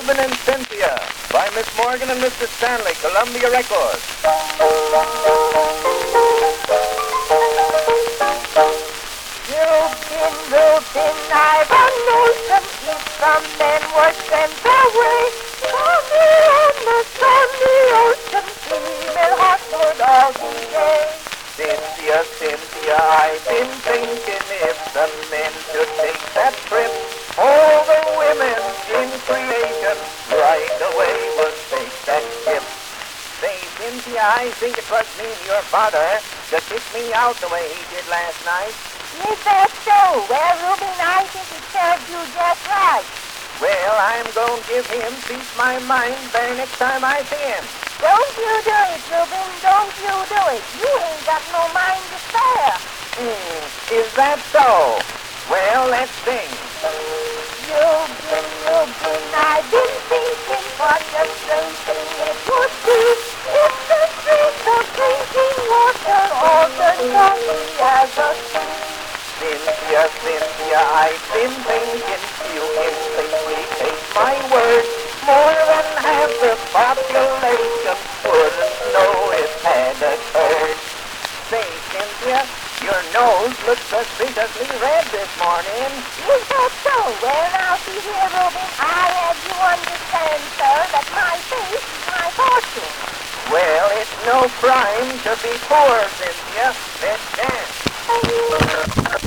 Reuben and Cynthia by Miss Morgan and Mr. Stanley, Columbia Records. Reuben, I've a notion if some men were sent away from me on the sunny ocean, female heart would all be gay. Cynthia, I've been thinking if the men should take that trip, all the women in creation right away would take that ship. Say, Cynthia, I think it was me and your father that kicked me out the way he did last night. Is that so? Well, Reuben, I think it served you just right. Well, I'm going to give him peace my mind the next time I see him. Don't you do it, Reuben. Don't you do it. You ain't got no mind to spare. Is that so? Well, let's sing. Reuben, I've been thinking what a strange thing it would be if the streets of drinking water all the sunny as a sea. Cynthia, I've been thinking you can safely take my word. More than half the population wouldn't know it had occurred. Say, Cynthia, your nose looks suspiciously red this morning. Is that so? Well, now, see here, Reuben, I have you understand, sir, that my face is my fortune. Well, it's no crime to be poor, Cynthia. Let's dance.